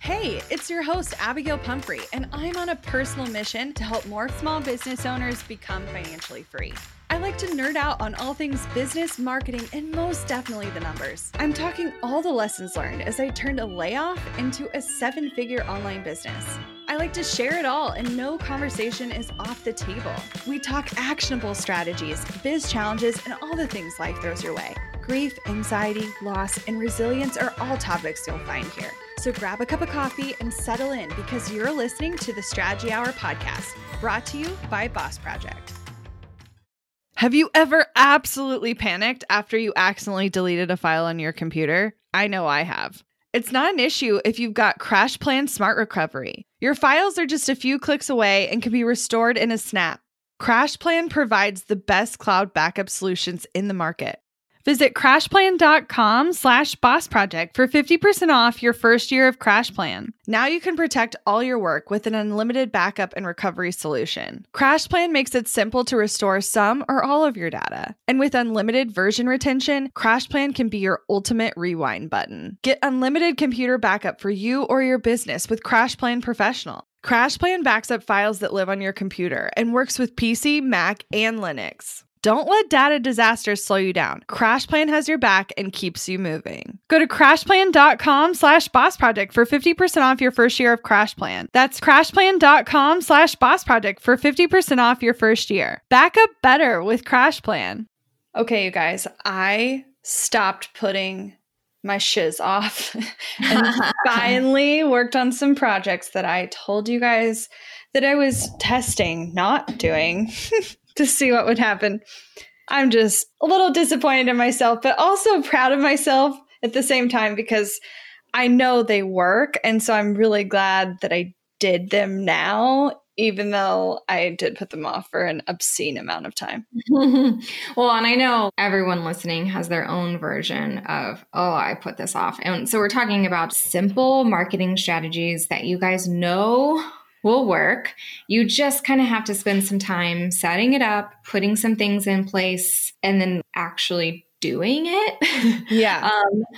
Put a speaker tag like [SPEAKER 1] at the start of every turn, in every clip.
[SPEAKER 1] Hey, it's your host, Abigail Pumphrey, and I'm on a personal mission to help more small business owners become financially free. I like to nerd out on all things business, marketing, and most definitely the numbers. I'm talking all the lessons learned as I turned a layoff into a 7-figure online business. I like to share it all, and no conversation is off the table. We talk actionable strategies, biz challenges, and all the things life throws your way. Grief, anxiety, loss, and resilience are all topics you'll find here. So grab a cup of coffee and settle in because you're listening to the Strategy Hour podcast, brought to you by Boss Project. Have you ever absolutely panicked after you accidentally deleted a file on your computer? I know I have. It's not an issue if you've got CrashPlan Smart Recovery. Your files are just a few clicks away and can be restored in a snap. CrashPlan provides the best cloud backup solutions in the market. Visit crashplan.com/bossproject for 50% off your first year of CrashPlan. Now you can protect all your work with an unlimited backup and recovery solution. CrashPlan makes it simple to restore some or all of your data. And with unlimited version retention, CrashPlan can be your ultimate rewind button. Get unlimited computer backup for you or your business with CrashPlan Professional. CrashPlan backs up files that live on your computer and works with PC, Mac, and Linux. Don't let data disasters slow you down. CrashPlan has your back and keeps you moving. Go to crashplan.com/bossproject for 50% off your first year of CrashPlan. That's crashplan.com/bossproject for 50% off your first year. Back up better with CrashPlan. Okay, you guys, I stopped putting my shiz off and finally worked on some projects that I told you guys that I was testing, not doing. To see what would happen. I'm just a little disappointed in myself, but also proud of myself at the same time because I know they work. And so I'm really glad that I did them now, even though I did put them off for an obscene amount of time.
[SPEAKER 2] Well, and I know everyone listening has their own version of, oh, I put this off. And so we're talking about simple marketing strategies that you guys know will work. You just kind of have to spend some time setting it up, putting some things in place, and then actually doing it.
[SPEAKER 1] Yeah.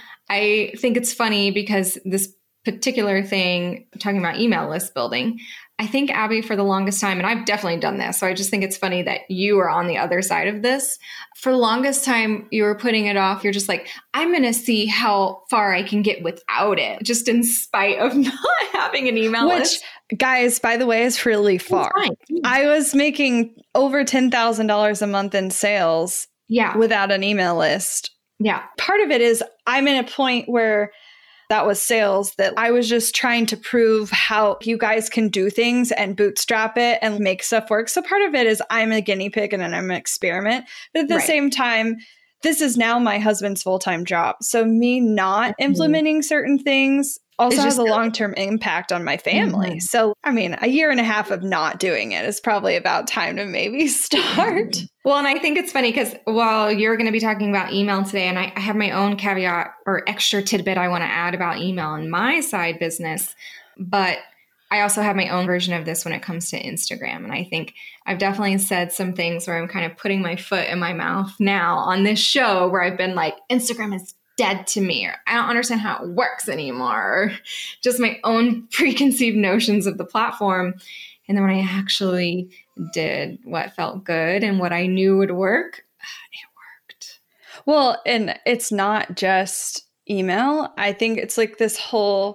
[SPEAKER 2] I think it's funny because this particular thing, talking about email list building, I think, Abby, for the longest time, and I've definitely done this, so I just think it's funny that you are on the other side of this. For the longest time, you were putting it off. You're just like, I'm going to see how far I can get without it, just in spite of not having an email list.
[SPEAKER 1] Which, guys, by the way, is really far. I was making over $10,000 a month in sales without an email list.
[SPEAKER 2] Yeah.
[SPEAKER 1] Part of it is I'm in a point where that was sales that I was just trying to prove how you guys can do things and bootstrap it and make stuff work. So part of it is I'm a guinea pig and I'm an experiment. But at the same time, this is now my husband's full-time job. So me not implementing certain things also has a long-term impact on my family. So, I mean, a year and a half of not doing it is probably about time to maybe start.
[SPEAKER 2] Well, and I think it's funny because while you're going to be talking about email today, and I have my own caveat or extra tidbit I want to add about email in my side business, but I also have my own version of this when it comes to Instagram. And I think I've definitely said some things where I'm kind of putting my foot in my mouth now on this show where I've been like, Instagram is dead to me, or I don't understand how it works anymore, or just my own preconceived notions of the platform. And then when I actually did what felt good and what I knew would work, it worked.
[SPEAKER 1] Well, and it's not just email. I think it's like this whole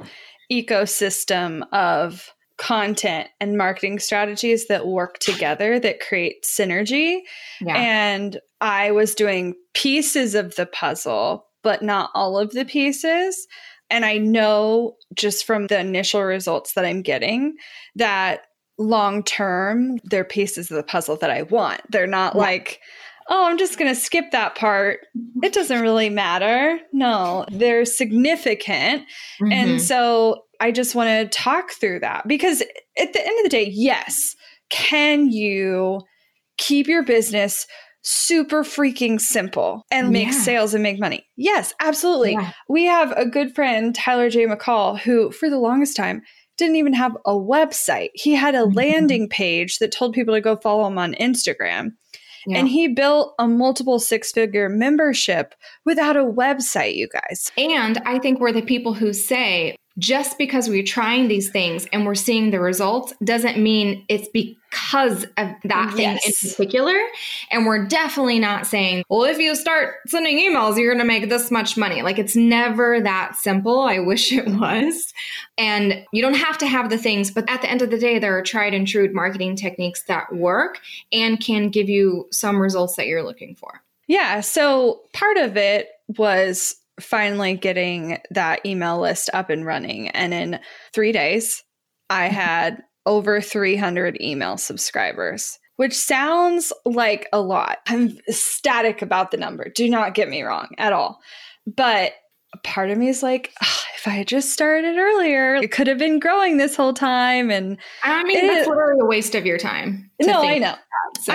[SPEAKER 1] ecosystem of content and marketing strategies that work together that create synergy. Yeah. And I was doing pieces of the puzzle, but not all of the pieces. And I know just from the initial results that I'm getting that long term, they're pieces of the puzzle that I want. They're not like, oh, I'm just going to skip that part. It doesn't really matter. No, they're significant. And so I just want to talk through that because at the end of the day, yes, can you keep your business super freaking simple and make sales and make money? Yes, absolutely. Yeah. We have a good friend, Tyler J. McCall, who for the longest time didn't even have a website. He had a landing page that told people to go follow him on Instagram. Yeah. And he built a multiple 6-figure membership without a website, you guys.
[SPEAKER 2] And I think we're the people who say, just because we're trying these things and we're seeing the results doesn't mean it's because of that thing in particular. And we're definitely not saying, well, if you start sending emails, you're going to make this much money. Like, it's never that simple. I wish it was. And you don't have to have the things, but at the end of the day, there are tried and true marketing techniques that work and can give you some results that you're looking for.
[SPEAKER 1] Yeah. So part of it was finally getting that email list up and running. And in 3 days, I had over 300 email subscribers, which sounds like a lot. I'm ecstatic about the number. Do not get me wrong at all. But part of me is like, if I had just started earlier, it could have been growing this whole time. And
[SPEAKER 2] I mean, that's literally a waste of your time.
[SPEAKER 1] No, I know. That, so.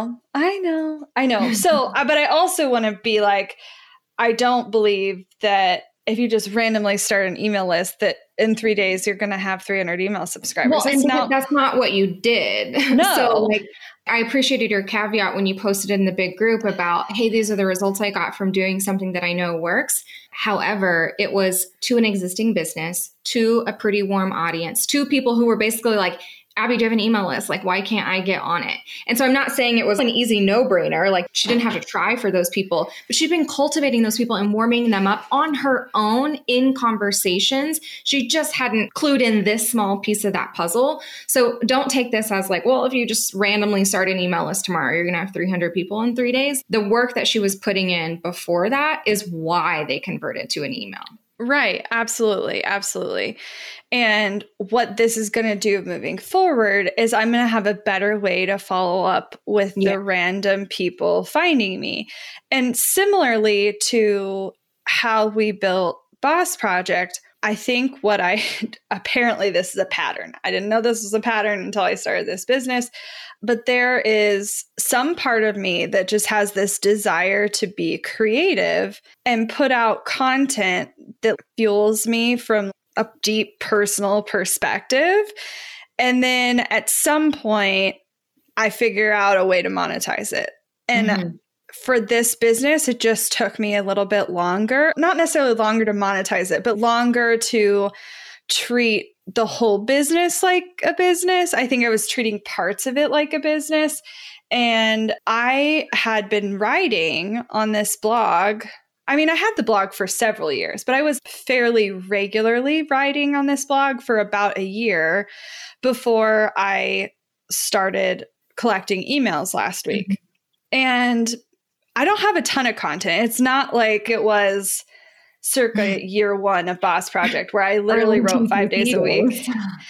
[SPEAKER 1] I know. So, but I also want to be like, I don't believe that if you just randomly start an email list that in 3 days you're going to have 300 email subscribers.
[SPEAKER 2] Well, that's not what you did.
[SPEAKER 1] No.
[SPEAKER 2] So like, I appreciated your caveat when you posted in the big group about, hey, these are the results I got from doing something that I know works. However, it was to an existing business, to a pretty warm audience, to people who were basically like, Abby, do you have an email list? Like, why can't I get on it? And so I'm not saying it was an easy no-brainer. Like, she didn't have to try for those people, but she'd been cultivating those people and warming them up on her own in conversations. She just hadn't clued in this small piece of that puzzle. So don't take this as like, well, if you just randomly start an email list tomorrow, you're going to have 300 people in 3 days. The work that she was putting in before that is why they converted to an email.
[SPEAKER 1] Right. Absolutely. Absolutely. And what this is going to do moving forward is I'm going to have a better way to follow up with the random people finding me. And similarly to how we built Boss Project, I think apparently this is a pattern. I didn't know this was a pattern until I started this business, but there is some part of me that just has this desire to be creative and put out content that fuels me from a deep personal perspective. And then at some point, I figure out a way to monetize it. And for this business, it just took me a little bit longer, not necessarily longer to monetize it, but longer to treat the whole business like a business. I think I was treating parts of it like a business. And I had been writing on this blog. I mean, I had the blog for several years, but I was fairly regularly writing on this blog for about a year before I started collecting emails last week. And I don't have a ton of content. It's not like it was circa year one of Boss Project where I literally wrote 5 days a week.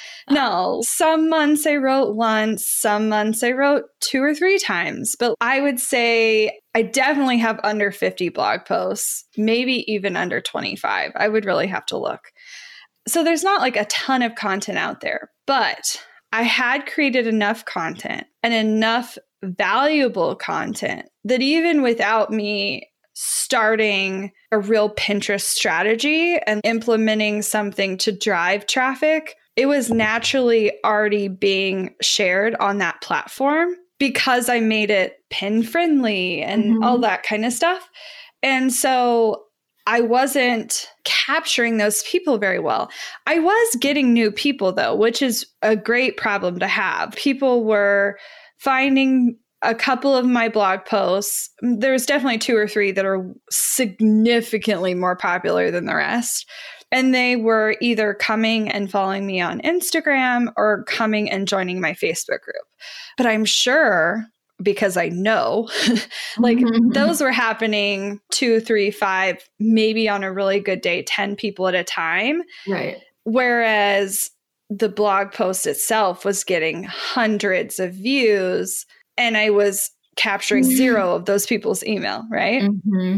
[SPEAKER 1] No, some months I wrote once, some months I wrote 2 or 3 times. But I would say I definitely have under 50 blog posts, maybe even under 25. I would really have to look. So there's not like a ton of content out there, but I had created enough content and enough valuable content that even without me starting a real Pinterest strategy and implementing something to drive traffic, it was naturally already being shared on that platform because I made it pin friendly and all that kind of stuff. And so I wasn't capturing those people very well. I was getting new people though, which is a great problem to have. People were finding a couple of my blog posts. There's definitely 2 or 3 that are significantly more popular than the rest. And they were either coming and following me on Instagram or coming and joining my Facebook group. But I'm sure, because I know, like those were happening 2, 3, 5, maybe on a really good day, 10 people at a time.
[SPEAKER 2] Right.
[SPEAKER 1] Whereas the blog post itself was getting hundreds of views and I was capturing 0 of those people's email, right?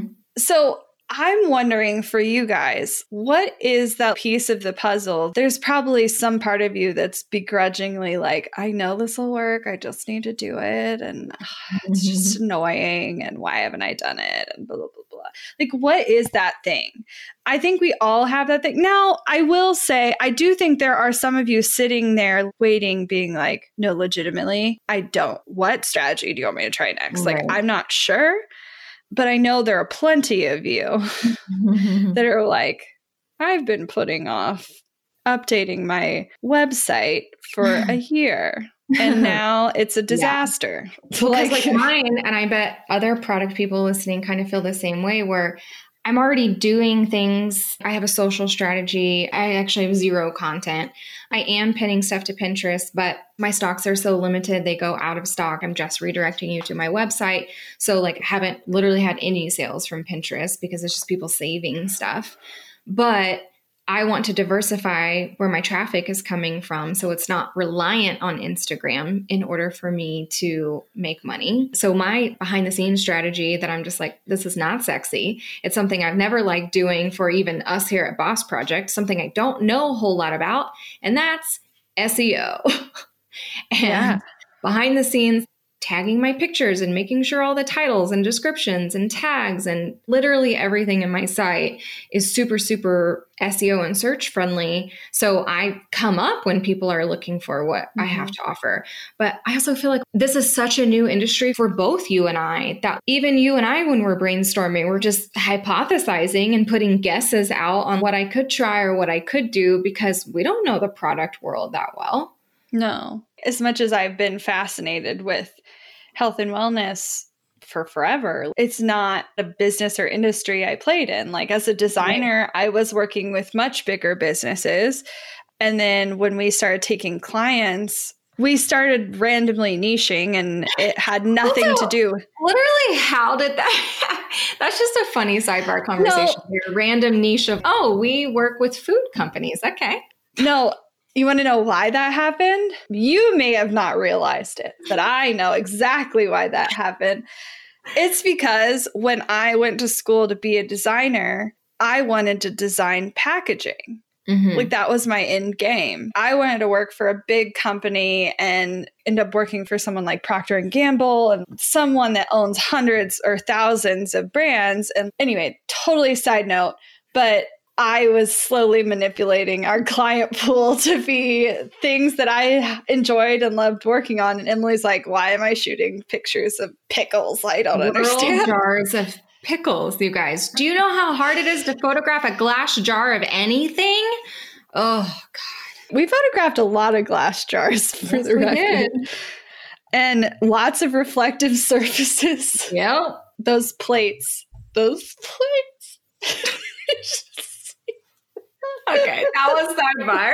[SPEAKER 1] So I'm wondering for you guys, what is that piece of the puzzle? There's probably some part of you that's begrudgingly like, I know this will work. I just need to do it. And it's just annoying. And why haven't I done it? And blah, blah, blah, blah. Like, what is that thing? I think we all have that thing. Now, I will say, I do think there are some of you sitting there waiting, being like, no, legitimately, I don't. What strategy do you want me to try next?
[SPEAKER 2] Right.
[SPEAKER 1] Like, I'm not sure. But I know there are plenty of you that are like, I've been putting off updating my website for a year. And now it's a disaster.
[SPEAKER 2] Well, like mine, and I bet other product people listening kind of feel the same way, where I'm already doing things. I have a social strategy. I actually have zero content. I am pinning stuff to Pinterest, but my stocks are so limited. They go out of stock. I'm just redirecting you to my website. So like I haven't literally had any sales from Pinterest because it's just people saving stuff. But I want to diversify where my traffic is coming from, so it's not reliant on Instagram in order for me to make money. So my behind the scenes strategy that I'm just like, this is not sexy. It's something I've never liked doing for even us here at Boss Project, something I don't know a whole lot about, and that's SEO. And behind the scenes, tagging my pictures and making sure all the titles and descriptions and tags and literally everything in my site is super, super SEO and search friendly. So I come up when people are looking for what I have to offer. But I also feel like this is such a new industry for both you and I, that even you and I, when we're brainstorming, we're just hypothesizing and putting guesses out on what I could try or what I could do because we don't know the product world that well.
[SPEAKER 1] No. As much as I've been fascinated with health and wellness for forever, it's not a business or industry I played in. Like as a designer, I was working with much bigger businesses. And then when we started taking clients, we started randomly niching and it had nothing to do.
[SPEAKER 2] Literally, how did that? That's just a funny sidebar conversation. Your random niche of, we work with food companies. Okay.
[SPEAKER 1] No. You want to know why that happened? You may have not realized it, but I know exactly why that happened. It's because when I went to school to be a designer, I wanted to design packaging. Like that was my end game. I wanted to work for a big company and end up working for someone like Procter & Gamble and someone that owns hundreds or thousands of brands. And anyway, totally side note, but I was slowly manipulating our client pool to be things that I enjoyed and loved working on. And Emily's like, why am I shooting pictures of pickles? I don't understand.
[SPEAKER 2] Jars of pickles, you guys. Do you know how hard it is to photograph a glass jar of anything? Oh, God.
[SPEAKER 1] We photographed a lot of glass jars for the record. And lots of reflective surfaces.
[SPEAKER 2] Yep.
[SPEAKER 1] Those plates.
[SPEAKER 2] Okay, that was sidebar.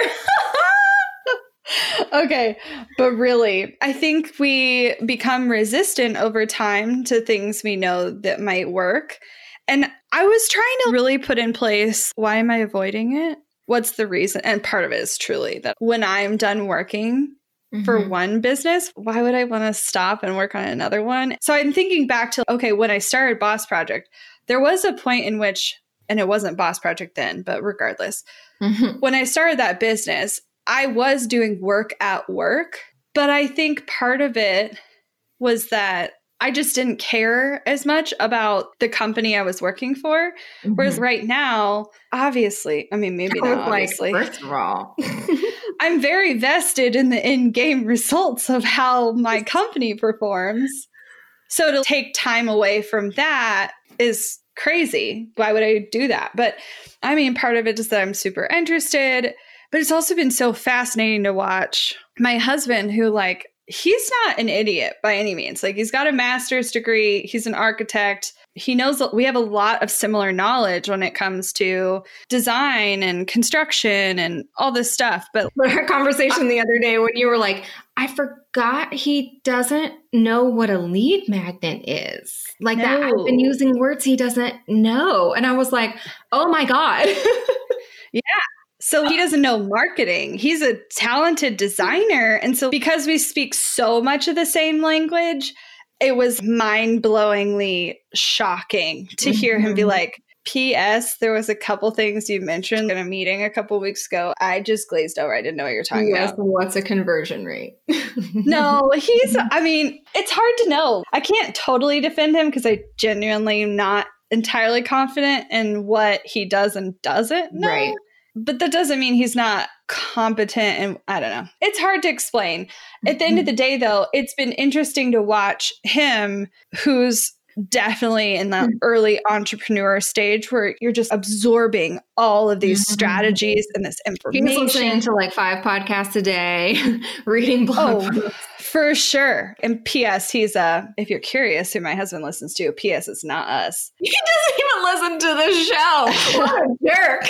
[SPEAKER 1] Okay, but really, I think we become resistant over time to things we know that might work. And I was trying to really put in place, why am I avoiding it? What's the reason? And part of it is truly that when I'm done working for one business, why would I want to stop and work on another one? So I'm thinking back to, when I started Boss Project, there was a point in which, and it wasn't Boss Project then, but regardless, when I started that business, I was doing work at work, but I think part of it was that I just didn't care as much about the company I was working for. Whereas right now, obviously, I mean, maybe not obviously.
[SPEAKER 2] First of all,
[SPEAKER 1] I'm very vested in the in-game results of how my company performs. So to take time away from that is crazy. Why would I do that? But I mean, part of it is that I'm super interested, but it's also been so fascinating to watch my husband who he's not an idiot by any means. Like he's got a master's degree. He's an architect. He knows we have a lot of similar knowledge when it comes to design and construction and all this stuff. But
[SPEAKER 2] our conversation the other day when you were like, I forgot he doesn't know what a lead magnet is. Like that, I've been using words he doesn't know. And I was like, oh my God.
[SPEAKER 1] Yeah. So he doesn't know marketing. He's a talented designer. And so because we speak so much of the same language, it was mind-blowingly shocking to hear him be like, P.S. There was a couple things you mentioned in a meeting a couple weeks ago. I just glazed over. I didn't know what you were talking about.
[SPEAKER 2] What's a conversion rate?
[SPEAKER 1] No, it's hard to know. I can't totally defend him because I genuinely am not entirely confident in what he does and doesn't know. Right. But that doesn't mean he's not competent. And I don't know. It's hard to explain. At the end of the day, though, it's been interesting to watch him, who's definitely in that early entrepreneur stage where you're just absorbing all of these strategies and this information.
[SPEAKER 2] He was listening to like 5 podcasts a day, reading blog posts.
[SPEAKER 1] For sure. And P.S. he's if you're curious who my husband listens to, P.S. it's not us.
[SPEAKER 2] He doesn't even listen to the show. What a jerk.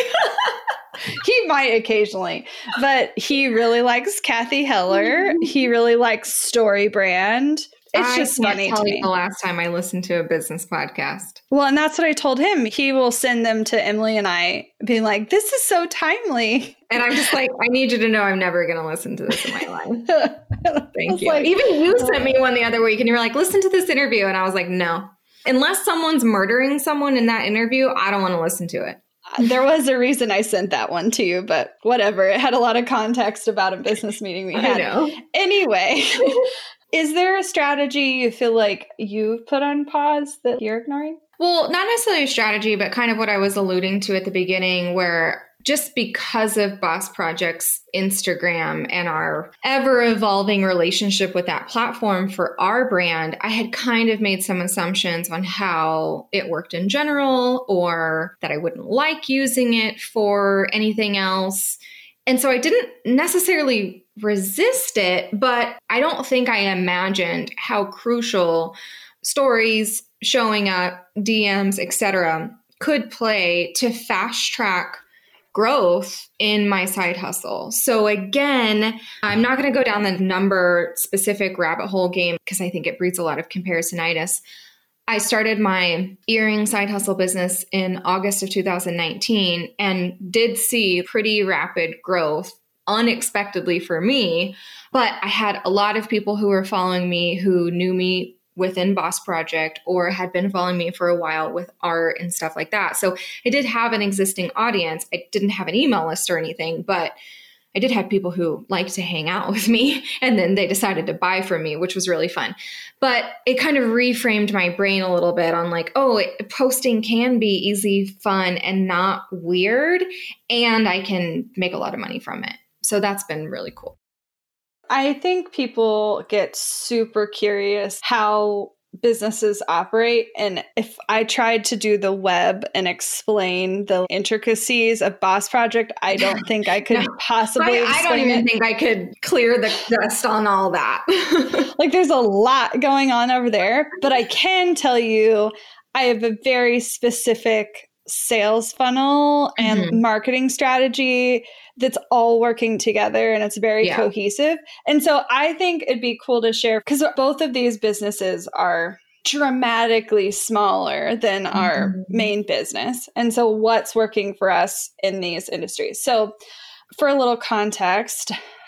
[SPEAKER 1] He might occasionally, but he really likes Kathy Heller. He really likes StoryBrand. It's just funny to me.
[SPEAKER 2] The last time I listened to a business podcast.
[SPEAKER 1] Well, and that's what I told him. He will send them to Emily and I, being like, this is so timely.
[SPEAKER 2] And I'm just like, I need you to know I'm never going to listen to this in my life. Thank you. Like, even you sent me one the other week and you were like, listen to this interview. And I was like, no. Unless someone's murdering someone in that interview, I don't want to listen to it.
[SPEAKER 1] There was a reason I sent that one to you, but whatever. It had a lot of context about a business meeting we had.
[SPEAKER 2] I know.
[SPEAKER 1] Anyway, is there a strategy you feel like you've put on pause that you're ignoring?
[SPEAKER 2] Well, not necessarily a strategy, but kind of what I was alluding to at the beginning, where just because of Boss Project's Instagram and our ever-evolving relationship with that platform for our brand, I had kind of made some assumptions on how it worked in general, or that I wouldn't like using it for anything else. And so I didn't necessarily resist it, but I don't think I imagined how crucial stories, showing up, DMs, etc., could play to fast track growth in my side hustle. So again, I'm not going to go down the number specific rabbit hole game because I think it breeds a lot of comparisonitis. I started my earring side hustle business in August of 2019 and did see pretty rapid growth unexpectedly for me. But I had a lot of people who were following me who knew me within Boss Project or had been following me for a while with art and stuff like that. So I did have an existing audience. I didn't have an email list or anything, but I did have people who liked to hang out with me, and then they decided to buy from me, which was really fun. But it kind of reframed my brain a little bit on like, posting can be easy, fun, and not weird, and I can make a lot of money from it. So that's been really cool.
[SPEAKER 1] I think people get super curious how businesses operate. And if I tried to do the web and explain the intricacies of Boss Project, I don't think I could possibly
[SPEAKER 2] I don't even think I could clear the dust on all that.
[SPEAKER 1] Like there's a lot going on over there, but I can tell you I have a very specific sales funnel and marketing strategy that's all working together, and it's very cohesive. And so I think it'd be cool to share, because both of these businesses are dramatically smaller than our main business. And so what's working for us in these industries? So for a little context,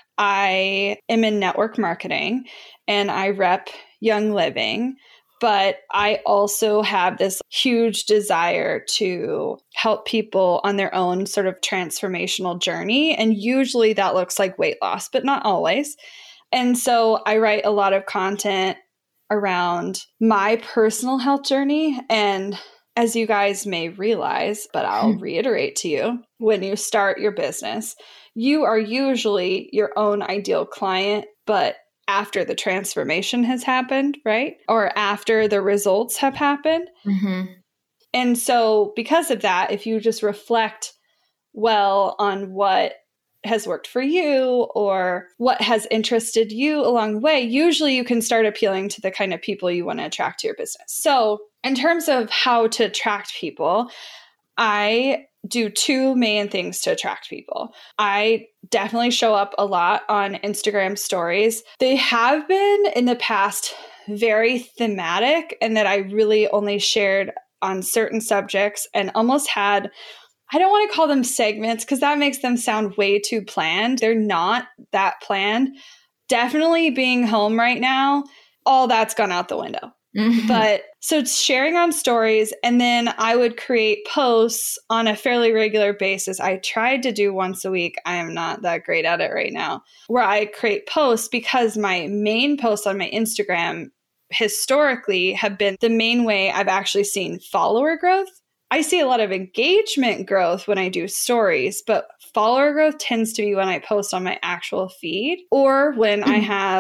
[SPEAKER 1] I am in network marketing and I rep Young Living. But I also have this huge desire to help people on their own sort of transformational journey. And usually that looks like weight loss, but not always. And so I write a lot of content around my personal health journey. And as you guys may realize, but I'll reiterate to you, when you start your business, you are usually your own ideal client, but after the transformation has happened, right? Or after the results have happened. And so because of that, if you just reflect well on what has worked for you or what has interested you along the way, usually you can start appealing to the kind of people you want to attract to your business. So in terms of how to attract people, I do two main things to attract people. I definitely show up a lot on Instagram stories. They have been in the past very thematic, and that I really only shared on certain subjects and almost had, I don't want to call them segments because that makes them sound way too planned. They're not that planned. Definitely being home right now, all that's gone out the window. But so it's sharing on stories, and then I would create posts on a fairly regular basis. I tried to do once a week. I am not that great at it right now, where I create posts because my main posts on my Instagram historically have been the main way I've actually seen follower growth. I see a lot of engagement growth when I do stories, but follower growth tends to be when I post on my actual feed or when I have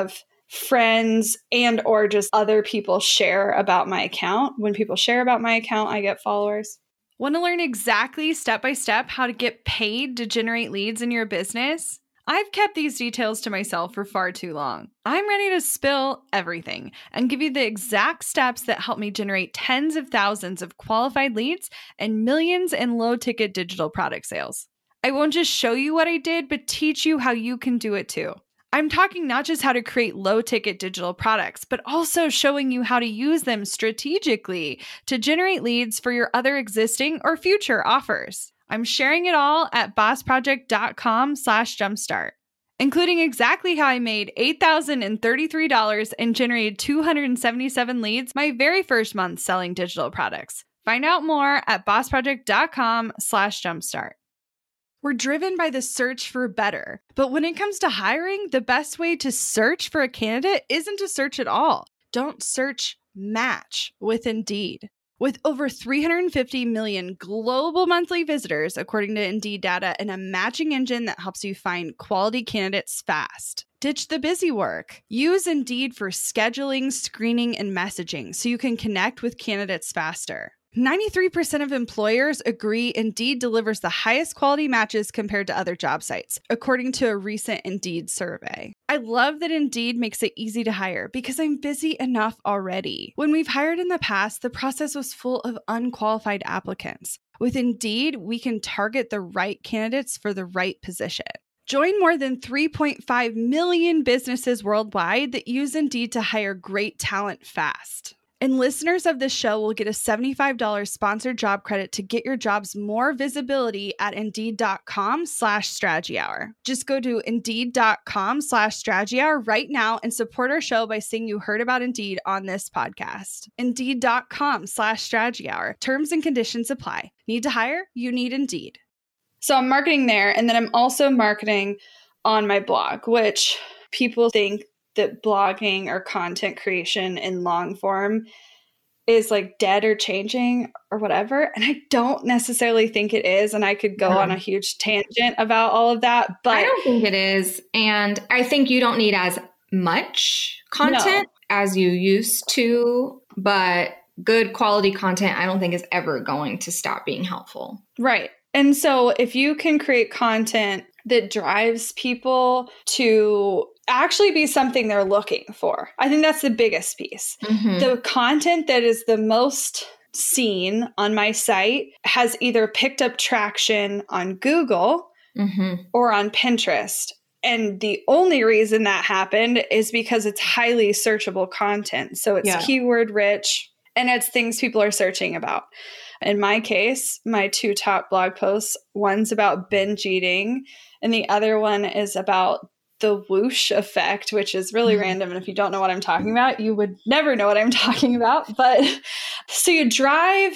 [SPEAKER 1] friends and or just other people share about my account. When people share about my account, I get followers. Want to learn exactly step by step how to get paid to generate leads in your business? I've kept these details to myself for far too long. I'm ready to spill everything and give you the exact steps that help me generate tens of thousands of qualified leads and millions in low-ticket digital product sales. I won't just show you what I did, but teach you how you can do it too. I'm talking not just how to create low-ticket digital products, but also showing you how to use them strategically to generate leads for your other existing or future offers. I'm sharing it all at bossproject.com/jumpstart, including exactly how I made $8,033 and generated 277 leads my very first month selling digital products. Find out more at bossproject.com/jumpstart. We're driven by the search for better, but when it comes to hiring, the best way to search for a candidate isn't to search at all. Don't search, match with Indeed. With over 350 million global monthly visitors, according to Indeed data, and a matching engine that helps you find quality candidates fast. Ditch the busy work. Use Indeed for scheduling, screening, and messaging so you can connect with candidates faster. 93% of employers agree Indeed delivers the highest quality matches compared to other job sites, according to a recent Indeed survey. I love that Indeed makes it easy to hire because I'm busy enough already. When we've hired in the past, the process was full of unqualified applicants. With Indeed, we can target the right candidates for the right position. Join more than 3.5 million businesses worldwide that use Indeed to hire great talent fast. And listeners of this show will get a $75 sponsored job credit to get your jobs more visibility at Indeed.com/Strategy Hour. Just go to Indeed.com/Strategy Hour right now and support our show by saying you heard about Indeed on this podcast. Indeed.com/Strategy Hour. Terms and conditions apply. Need to hire? You need Indeed. So I'm marketing there, and then I'm also marketing on my blog, which people think that blogging or content creation in long form is like dead or changing or whatever. And I don't necessarily think it is. And I could go on a huge tangent about all of that, but
[SPEAKER 2] I don't think it is. And I think you don't need as much content as you used to, but good quality content, I don't think is ever going to stop being helpful.
[SPEAKER 1] Right. And so if you can create content that drives people to actually be something they're looking for, I think that's the biggest piece. Mm-hmm. The content that is the most seen on my site has either picked up traction on Google or on Pinterest. And the only reason that happened is because it's highly searchable content. So it's keyword rich and it's things people are searching about. In my case, my two top blog posts, one's about binge eating and the other one is about the whoosh effect, which is really random. And if you don't know what I'm talking about, you would never know what I'm talking about. But so you drive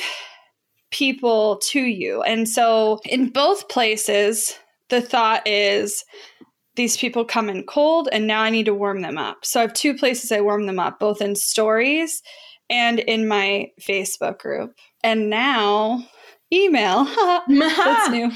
[SPEAKER 1] people to you. And so in both places, the thought is these people come in cold and now I need to warm them up. So I have two places I warm them up, both in stories and in my Facebook group. And now email. That's new.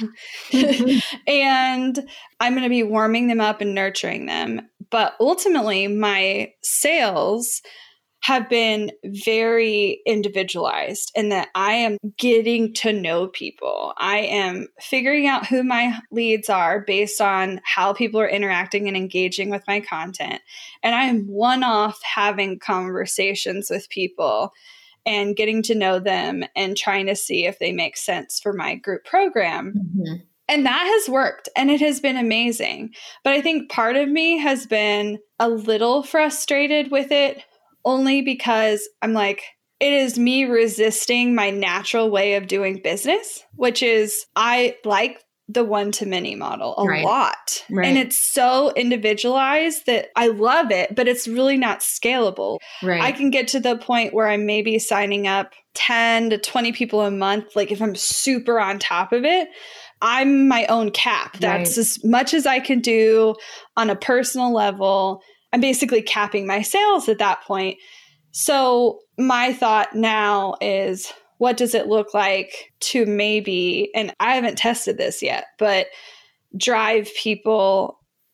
[SPEAKER 1] And I'm going to be warming them up and nurturing them. But ultimately, my sales have been very individualized in that I am getting to know people. I am figuring out who my leads are based on how people are interacting and engaging with my content. And I am one-off having conversations with people and getting to know them and trying to see if they make sense for my group program. And that has worked and it has been amazing. But I think part of me has been a little frustrated with it only because I'm like, it is me resisting my natural way of doing business, which is I like the one-to-many model a lot. And it's so individualized that I love it, but it's really not scalable. I can get to the point where I'm maybe signing up 10 to 20 people a month. Like if I'm super on top of it, I'm my own cap. That's as much as I can do on a personal level. I'm basically capping my sales at that point. So my thought now is, what does it look like to maybe, and I haven't tested this yet, but drive people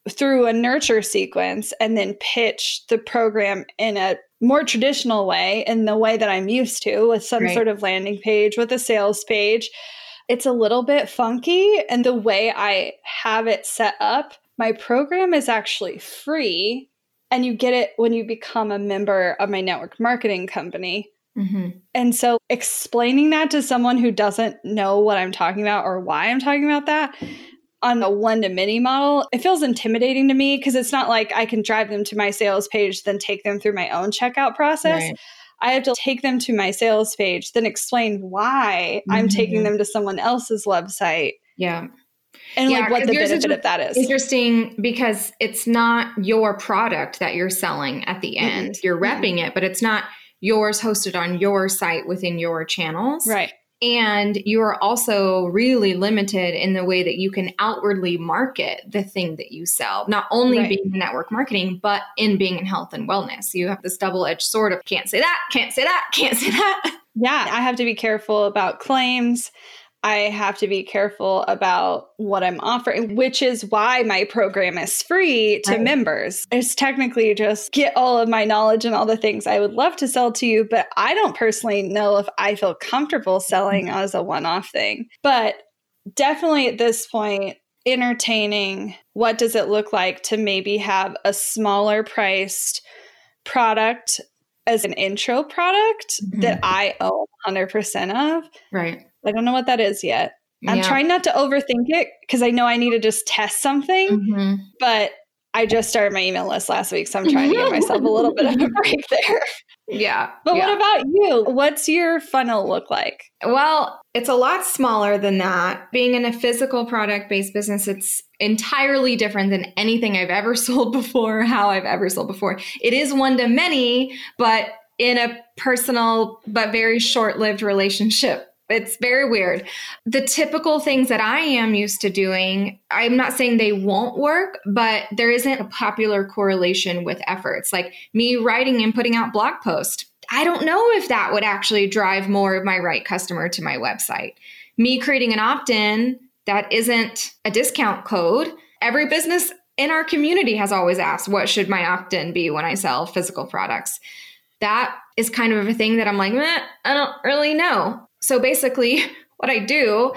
[SPEAKER 1] through a nurture sequence and then pitch the program in a more traditional way, in the way that I'm used to, with some sort of landing page, with a sales page, it's a little bit funky. And the way I have it set up, my program is actually free. And you get it when you become a member of my network marketing company. Mm-hmm. And so explaining that to someone who doesn't know what I'm talking about or why I'm talking about that on a one-to-many model, it feels intimidating to me, because it's not like I can drive them to my sales page, then take them through my own checkout process. Right. I have to take them to my sales page, then explain why I'm taking them to someone else's website.
[SPEAKER 2] Yeah.
[SPEAKER 1] And like what the benefit of that is.
[SPEAKER 2] Interesting, because it's not your product that you're selling at the end. You're repping it, but it's not yours hosted on your site within your channels.
[SPEAKER 1] Right.
[SPEAKER 2] And you are also really limited in the way that you can outwardly market the thing that you sell, not only being in network marketing, but in being in health and wellness. You have this double-edged sword of can't say that, can't say that, can't say that.
[SPEAKER 1] Yeah, I have to be careful about claims. I have to be careful about what I'm offering, which is why my program is free to members. It's technically just get all of my knowledge and all the things I would love to sell to you, but I don't personally know if I feel comfortable selling as a one-off thing. But definitely at this point, entertaining what does it look like to maybe have a smaller priced product as an intro product that I own 100% of.
[SPEAKER 2] Right.
[SPEAKER 1] I don't know what that is yet. I'm trying not to overthink it, because I know I need to just test something, but I just started my email list last week, so I'm trying to give myself a little bit of a break there.
[SPEAKER 2] Yeah.
[SPEAKER 1] But what about you? What's your funnel look like?
[SPEAKER 2] Well, it's a lot smaller than that. Being in a physical product-based business, it's entirely different than anything I've ever sold before, how I've ever sold before. It is one-to-many, but in a personal but very short-lived relationship. It's very weird. The typical things that I am used to doing, I'm not saying they won't work, but there isn't a popular correlation with efforts. Like me writing and putting out blog posts, I don't know if that would actually drive more of my right customer to my website. Me creating an opt-in that isn't a discount code. Every business in our community has always asked, what should my opt-in be when I sell physical products? That is kind of a thing that I'm like, I don't really know. So basically, what I do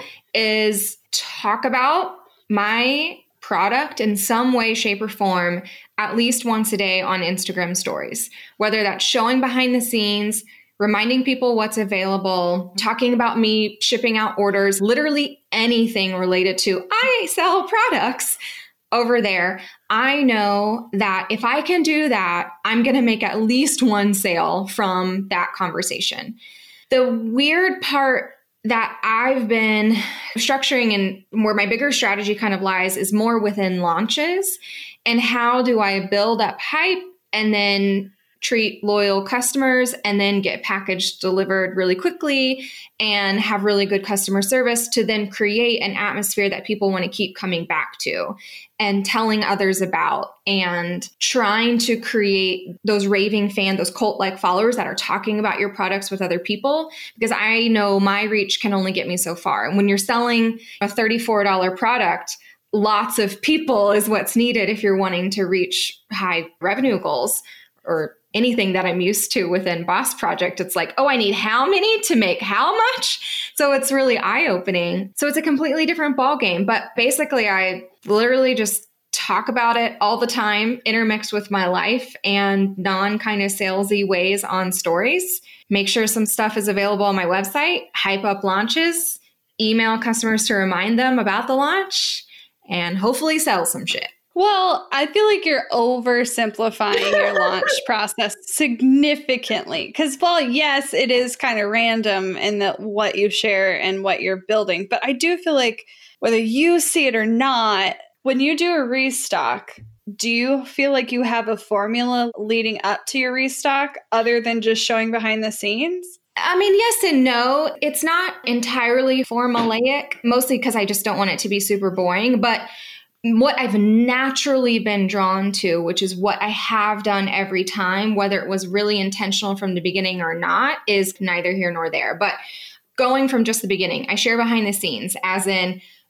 [SPEAKER 2] is talk about my product in some way, shape, or form at least once a day on Instagram stories, whether that's showing behind the scenes, reminding people what's available, talking about me shipping out orders, literally anything related to I sell products over there. I know that if I can do that, I'm going to make at least one sale from that conversation. The weird part that I've been structuring and where my bigger strategy kind of lies is more within launches, and how do I build up hype and then treat loyal customers and then get packaged delivered really quickly and have really good customer service to then create an atmosphere that people want to keep coming back to and telling others about, and trying to create those raving fans, those cult-like followers that are talking about your products with other people, because I know my reach can only get me so far. And when you're selling a $34 product, lots of people is what's needed if you're wanting to reach high revenue goals or anything that I'm used to within Boss Project. It's like, oh, I need how many to make how much? So it's really eye-opening. So it's a completely different ballgame. But basically, I literally just talk about it all the time, intermixed with my life and non-kind of salesy ways on stories. Make sure some stuff is available on my website, hype up launches, email customers to remind them about the launch, and hopefully sell some shit.
[SPEAKER 1] Well, I feel like you're oversimplifying your launch process significantly, because while yes, it is kind of random in what you share and what you're building, but I do feel like whether you see it or not, when you do a restock, do you feel like you have a formula leading up to your restock other than just showing behind the scenes?
[SPEAKER 2] I mean, yes and no. It's not entirely formulaic, mostly because I just don't want it to be super boring, but what I've naturally been drawn to, which is what I have done every time, whether it was really intentional from the beginning or not, is neither here nor there. But going from just the beginning, I share behind the scenes, as in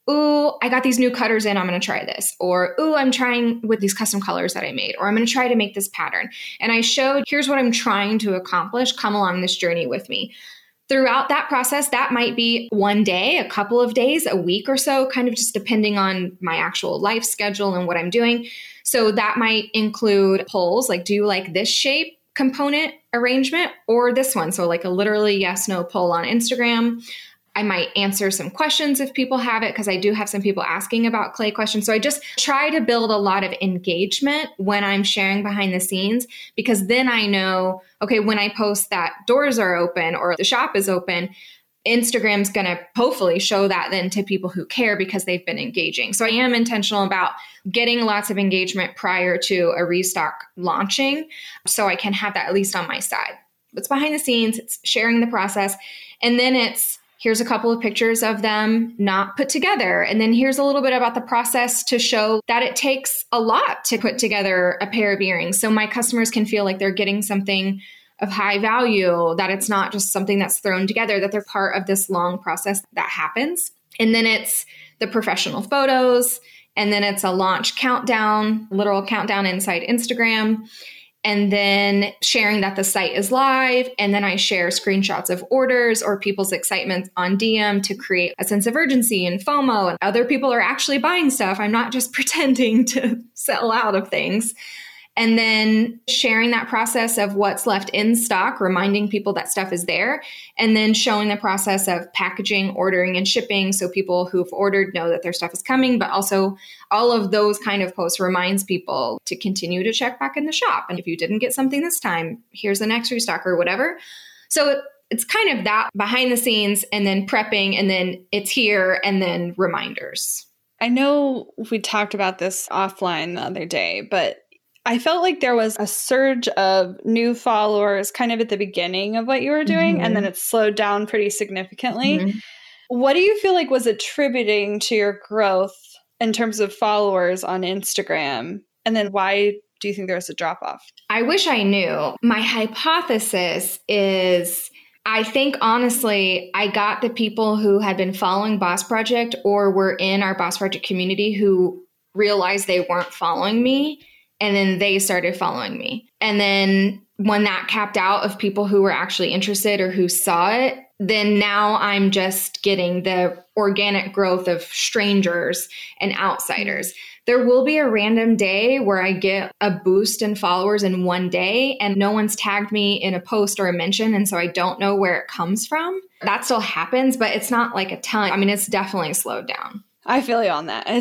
[SPEAKER 2] ooh, I got these new cutters in, I'm going to try this. Or, ooh, I'm trying with these custom colors that I made. Or I'm going to try to make this pattern. And I showed, here's what I'm trying to accomplish. Come along this journey with me. Throughout that process, that might be one day, a couple of days, a week or so, kind of just depending on my actual life schedule and what I'm doing. So that might include polls, like, do you like this shape component arrangement or this one? So like a literally yes, no poll on Instagram. I might answer some questions if people have it, because I do have some people asking about clay questions. So I just try to build a lot of engagement when I'm sharing behind the scenes, because then I know, okay, when I post that doors are open or the shop is open, Instagram's going to hopefully show that then to people who care because they've been engaging. So I am intentional about getting lots of engagement prior to a restock launching, so I can have that at least on my side. It's behind the scenes, it's sharing the process, and then it's here's a couple of pictures of them not put together. And then here's a little bit about the process to show that it takes a lot to put together a pair of earrings. So my customers can feel like they're getting something of high value, that it's not just something that's thrown together, that they're part of this long process that happens. And then it's the professional photos. And then it's a launch countdown, literal countdown inside Instagram. And then sharing that the site is live. And then I share screenshots of orders or people's excitement on DM to create a sense of urgency and FOMO. And other people are actually buying stuff. I'm not just pretending to sell out of things. And then sharing that process of what's left in stock, reminding people that stuff is there, and then showing the process of packaging, ordering, and shipping so people who've ordered know that their stuff is coming. But also all of those kind of posts reminds people to continue to check back in the shop. And if you didn't get something this time, here's the next restock or whatever. So it's kind of that behind the scenes, and then prepping, and then it's here, and then reminders.
[SPEAKER 1] I know we talked about this offline the other day, but I felt like there was a surge of new followers kind of at the beginning of what you were doing, and then it slowed down pretty significantly. What do you feel like was attributing to your growth in terms of followers on Instagram? And then why do you think there was a drop off?
[SPEAKER 2] I wish I knew. My hypothesis is, I think honestly, I got the people who had been following Boss Project or were in our Boss Project community who realized they weren't following me. And then they started following me. And then when that capped out of people who were actually interested or who saw it, then now I'm just getting the organic growth of strangers and outsiders. There will be a random day where I get a boost in followers in one day and no one's tagged me in a post or a mention. And so I don't know where it comes from. That still happens, but it's not like a ton. I mean, it's definitely slowed down.
[SPEAKER 1] I feel you on that.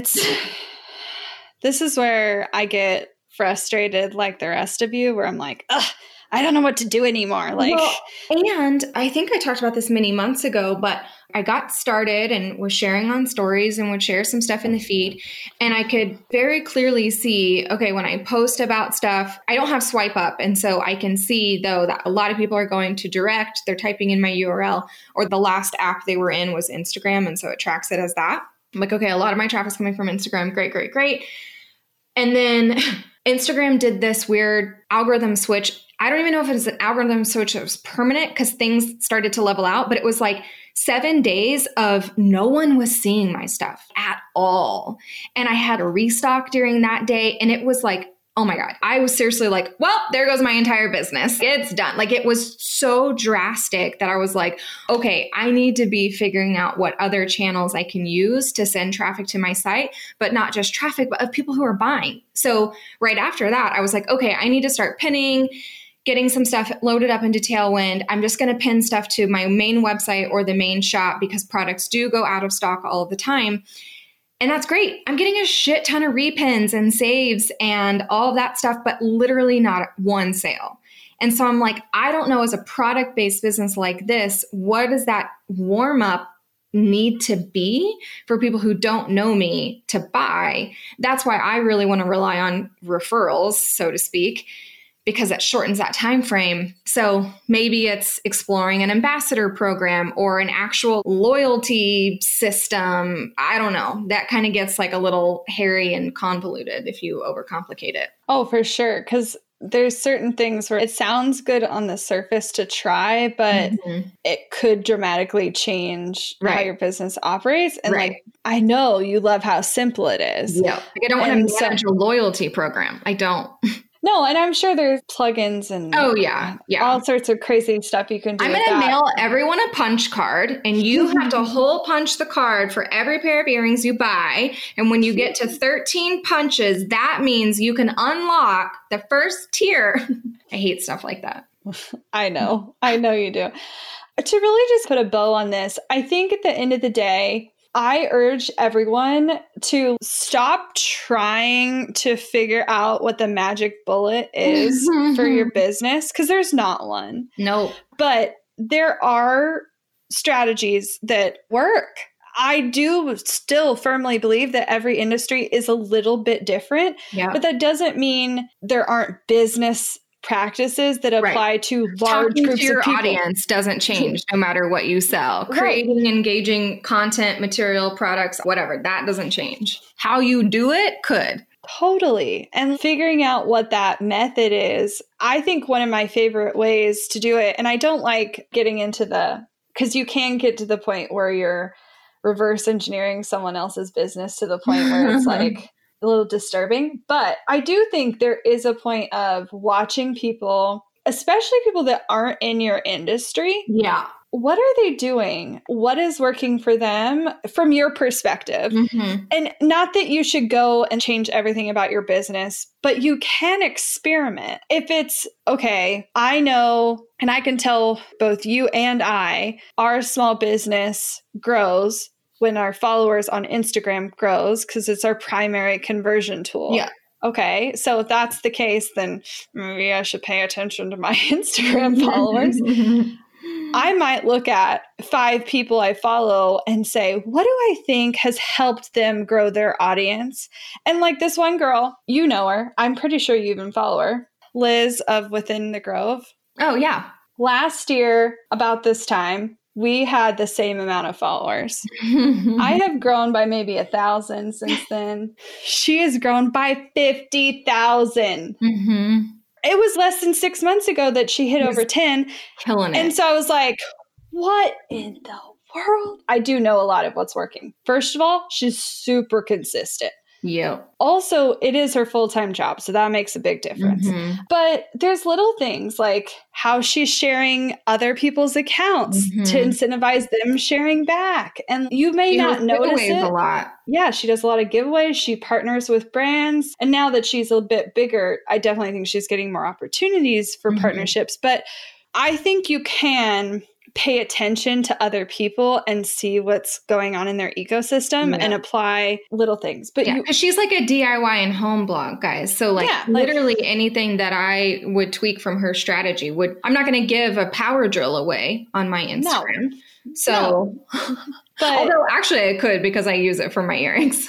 [SPEAKER 1] This is where I get frustrated like the rest of you, where I'm like, ugh, I don't know what to do anymore.
[SPEAKER 2] And I think I talked about this many months ago, but I got started and was sharing on stories and would share some stuff in the feed. And I could very clearly see, okay, when I post about stuff, I don't have swipe up. And so I can see though that a lot of people are going to direct, they're typing in my URL, or the last app they were in was Instagram. And so it tracks it as that. I'm like, okay, a lot of my traffic's coming from Instagram. Great. And then Instagram did this weird algorithm switch. I don't even know if it was an algorithm switch that was permanent because things started to level out, but it was like 7 days of no one was seeing my stuff at all. And I had a restock during that day. And it was like, oh my God, I was seriously like, well, there goes my entire business. It's done. Like it was so drastic that I was like, okay, I need to be figuring out what other channels I can use to send traffic to my site, but not just traffic, but of people who are buying. So right after that, I was like, okay, I need to start pinning, getting some stuff loaded up into Tailwind. I'm just going to pin stuff to my main website or the main shop because products do go out of stock all the time. And that's great. I'm getting a shit ton of repins and saves and all of that stuff, but literally not one sale. And so I'm like, I don't know, as a product-based business like this, what does that warm up need to be for people who don't know me to buy? That's why I really want to rely on referrals, so to speak, because it shortens that time frame. So maybe it's exploring an ambassador program or an actual loyalty system. I don't know. That kind of gets like a little hairy and convoluted if you overcomplicate it.
[SPEAKER 1] Oh, for sure. Because there's certain things where it sounds good on the surface to try, but it could dramatically change how your business operates. And like, I know you love how simple it is.
[SPEAKER 2] Yeah. Like, I don't want to manage a loyalty program. I don't.
[SPEAKER 1] No, and I'm sure there's plugins and all sorts of crazy stuff you can do.
[SPEAKER 2] I'm going to mail everyone a punch card, and you have to hole punch the card for every pair of earrings you buy. And when you get to 13 punches, that means you can unlock the first tier. I hate stuff like that.
[SPEAKER 1] I know you do. To really just put a bow on this, I think at the end of the day, I urge everyone to stop trying to figure out what the magic bullet is for your business, because there's not one.
[SPEAKER 2] No.
[SPEAKER 1] But there are strategies that work. I do still firmly believe that every industry is a little bit different, but that doesn't mean there aren't business practices that apply to large groups
[SPEAKER 2] to your
[SPEAKER 1] of people.
[SPEAKER 2] Audience doesn't change no matter what you sell. Creating engaging content, material, products, whatever, that doesn't change. How you do it could.
[SPEAKER 1] Totally. And figuring out what that method is, I think one of my favorite ways to do it, and I don't like getting into because you can get to the point where you're reverse engineering someone else's business to the point where it's like a little disturbing. But I do think there is a point of watching people, especially people that aren't in your industry.
[SPEAKER 2] Yeah.
[SPEAKER 1] What are they doing? What is working for them from your perspective? And not that you should go and change everything about your business, but you can experiment. If it's, okay, I know, and I can tell both you and our small business grows when our followers on Instagram grows, because it's our primary conversion tool.
[SPEAKER 2] Yeah.
[SPEAKER 1] Okay, so if that's the case, then maybe I should pay attention to my Instagram followers. I might look at 5 people I follow and say, what do I think has helped them grow their audience? And like this one girl, you know her. I'm pretty sure you even follow her. Liz of Within the Grove.
[SPEAKER 2] Oh, yeah.
[SPEAKER 1] Last year, about this time, we had the same amount of followers. I have grown by maybe 1,000 since then. She has grown by 50,000. It was less than 6 months ago that she hit over 10.
[SPEAKER 2] Killing it.
[SPEAKER 1] And so I was like, what in the world? I do know a lot of what's working. First of all, she's super consistent.
[SPEAKER 2] Yeah.
[SPEAKER 1] Also, it is her full-time job, so that makes a big difference. But there's little things like how she's sharing other people's accounts to incentivize them sharing back. And you may not notice it.
[SPEAKER 2] A lot.
[SPEAKER 1] Yeah, she does a lot of giveaways. She partners with brands. And now that she's a bit bigger, I definitely think she's getting more opportunities for partnerships. But I think you can pay attention to other people and see what's going on in their ecosystem and apply little things. But
[SPEAKER 2] she's like a DIY and home blog, guys. So literally anything that I would tweak from her strategy I'm not going to give a power drill away on my Instagram.
[SPEAKER 1] No.
[SPEAKER 2] So, but, although actually I could, because I use it for my earrings.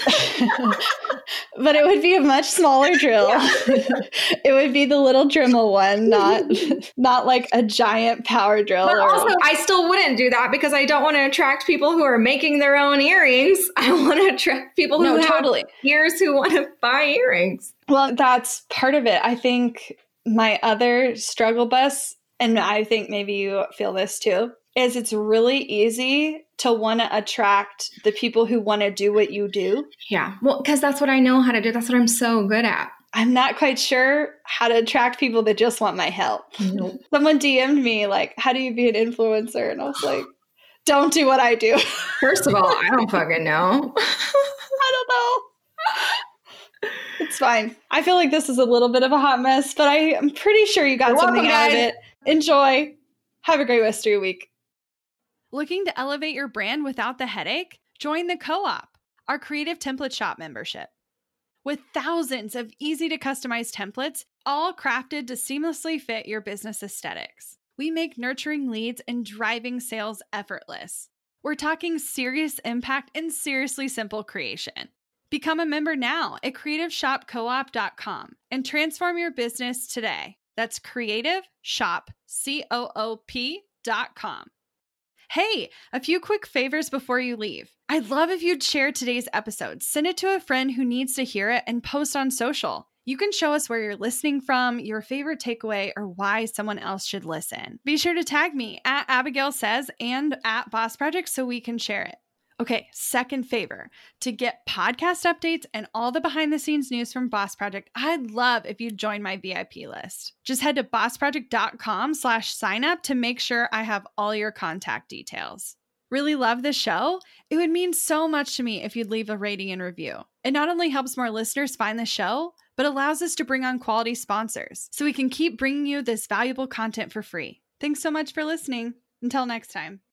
[SPEAKER 1] But it would be a much smaller drill. It would be the little Dremel one, not like a giant power drill.
[SPEAKER 2] But also, I still wouldn't do that because I don't want to attract people who are making their own earrings. I want to attract people who have ears who want to buy earrings.
[SPEAKER 1] Well, that's part of it. I think my other struggle bus, and I think maybe you feel this too, is it's really easy to want to attract the people who want to do what you do.
[SPEAKER 2] Yeah. Well, because that's what I know how to do. That's what I'm so good at.
[SPEAKER 1] I'm not quite sure how to attract people that just want my help.
[SPEAKER 2] Nope. Someone
[SPEAKER 1] DM'd me like, how do you be an influencer? And I was like, don't do what I do.
[SPEAKER 2] First of all, I don't fucking know.
[SPEAKER 1] I don't know. It's fine. I feel like this is a little bit of a hot mess, but I'm pretty sure you got something out of it. Enjoy. Have a great rest of your week.
[SPEAKER 3] Looking to elevate your brand without the headache? Join the Co-op, our creative template shop membership. With thousands of easy to customize templates, all crafted to seamlessly fit your business aesthetics, we make nurturing leads and driving sales effortless. We're talking serious impact and seriously simple creation. Become a member now at creativeshopcoop.com and transform your business today. That's creativeshopcoop.com. Hey, a few quick favors before you leave. I'd love if you'd share today's episode, send it to a friend who needs to hear it, and post on social. You can show us where you're listening from, your favorite takeaway, or why someone else should listen. Be sure to tag me at Abigail Says and at Boss Project so we can share it. Okay, second favor. To get podcast updates and all the behind the scenes news from Boss Project, I'd love if you'd join my VIP list. Just head to bossproject.com/sign up to make sure I have all your contact details. Really love the show? It would mean so much to me if you'd leave a rating and review. It not only helps more listeners find the show, but allows us to bring on quality sponsors so we can keep bringing you this valuable content for free. Thanks so much for listening. Until next time.